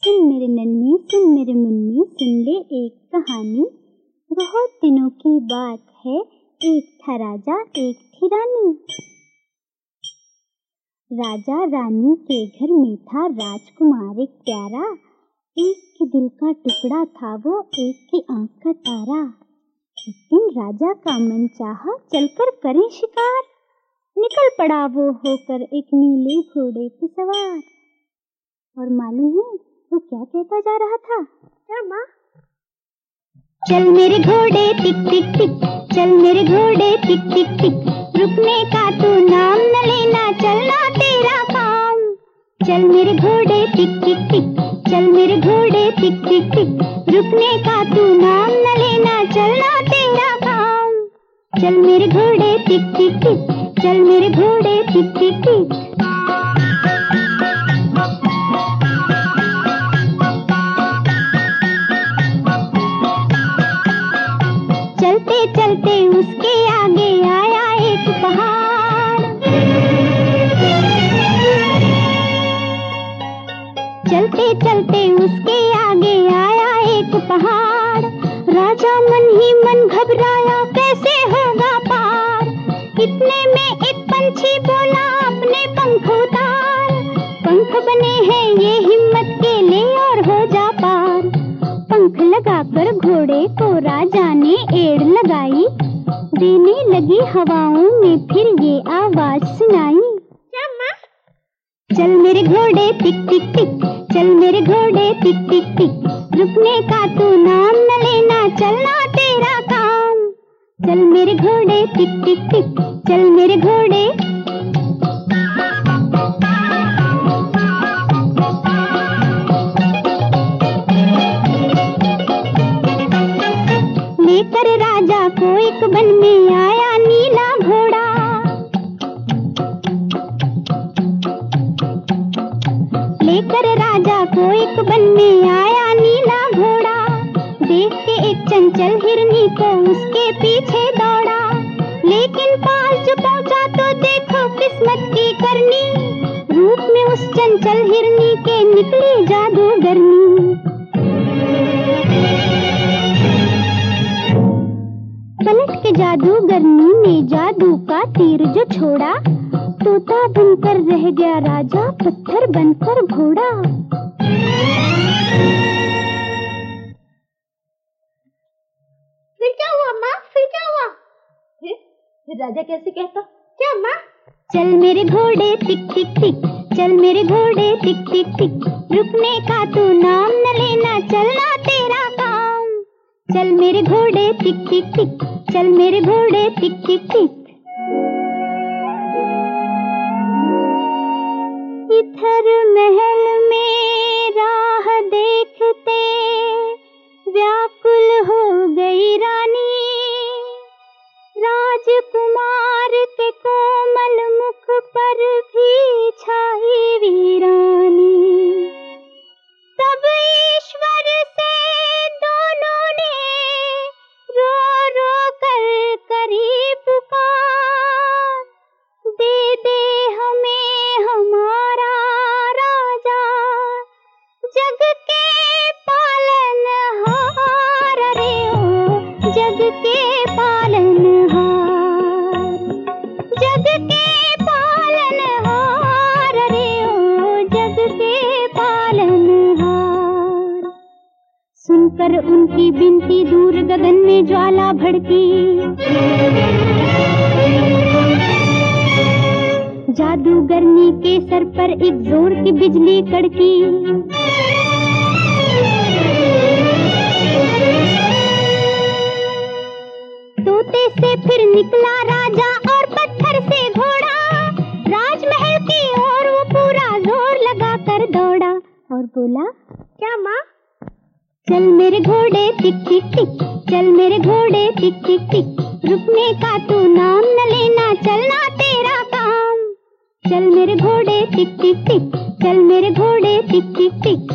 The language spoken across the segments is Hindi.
सुन मेरे नन्ही, सुन मेरे मुन्नी, सुन ले एक कहानी। बहुत दिनों की बात है, एक था राजा एक थी रानी। राजा रानी के घर में था राजकुमार एक प्यारा। एक के दिल का टुकड़ा था वो, एक की आंख का तारा। एक दिन राजा का मन चाहा चलकर करें शिकार। निकल पड़ा वो होकर एक नीले घोड़े पे सवार। और मालूम है वो क्या कहता जा रहा था? क्या माँ? चल मेरे घोड़े टिक टिक टिक, चल मेरे घोड़े टिक टिक टिक, रुकने का तू नाम न लेना, चलना तेरा काम। चल मेरे घोड़े टिक टिक टिक, चल मेरे घोड़े टिक टिक टिक, रुकने का तू नाम न लेना, चलना तेरा काम। चल मेरे घोड़े टिक टिक टिक, चल मेरे घोड़े टिक टिक टिक। चलते चलते उसके आगे आया एक पहाड़। चलते चलते उसके आगे आया एक पहाड़। राजा मन ही मन घबराया, कैसे होगा पार। इतने में एक पंछी बोला, अपने पंख उतार। पंख बने हैं ये हिम्मत के, ले और हो जा पार। पंख लगाकर घोड़े को राजा ने एड़ लगाई। देने लगी हवाओं में फिर ये आवाज सुनाई। क्या माँ? चल मेरे घोड़े टिक टिक टिक, चल मेरे घोड़े टिक टिक टिक, रुकने का तू नाम न लेना, चलना तेरा काम। चल मेरे घोड़े टिक टिक टिक, चल मेरे घोड़े। लेकर राजा को एक वन में आया नीला घोड़ा। लेकर राजा को एक वन में आया नीला घोड़ा। देख के एक चंचल हिरनी को उसके पीछे दौड़ा। लेकिन पास जो पहुंचा तो देखो किस्मत की करनी। रूप में उस चंचल हिरनी के निकली जादूगरनी। पलट के जादूगरनी ने जादू का तीर जो छोड़ा। तोता बनकर रह गया राजा, पत्थर बनकर घोड़ा। फिर क्या हुआ माँ? फिर क्या हुआ? फिर राजा कैसे कहता? क्या माँ? चल मेरे घोड़े टिक टिक टिक, चल मेरे घोड़े टिक टिक टिक, रुकने का तू नाम न लेना, चलना तेरा काम। चल मेरे घोड़े टिक टिक टिक, चल मेरे घोड़े टिक टिक टिक। इधर महल में राह देखते व्याकुल हो गई रानी। राजकुमार के कोमल मुख पर भी छाई वीरानी। तब ईश्वर से दोनों ने रो रो कर करी पुकार। दे दे हमें हमारा राजा, जग के पालनहार। रे ओ जग के पालनहार, जग के पालनहार। रे ओ जग के पालनहार। सुनकर उनकी बिनती दूर गगन में ज्वाला भड़की। जादूगरनी के सर पर एक जोर की बिजली कड़की। तोते से फिर निकला राजा और पत्थर से घोड़ा। राजमहल की ओर वो पूरा जोर लगा कर दौड़ा। और बोला क्या माँ? चल मेरे घोड़े टिक टिक टिक, चल मेरे घोड़े टिक टिक टिक, रुकने का तू नाम न लेना, चलना तेरा काम। चल मेरे घोड़े टिक टिक टिक, चल मेरे घोड़े टिक टिक टिक।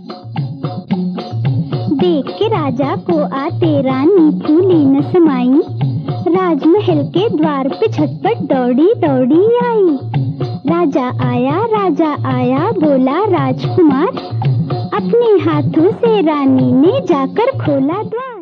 देख के राजा को आते रानी फूली न समाई। राजमहल के द्वार पे झटपट दौड़ी दौड़ी आई। राजा आया बोला राजकुमार, अपने हाथों से रानी ने जाकर खोला द्वार।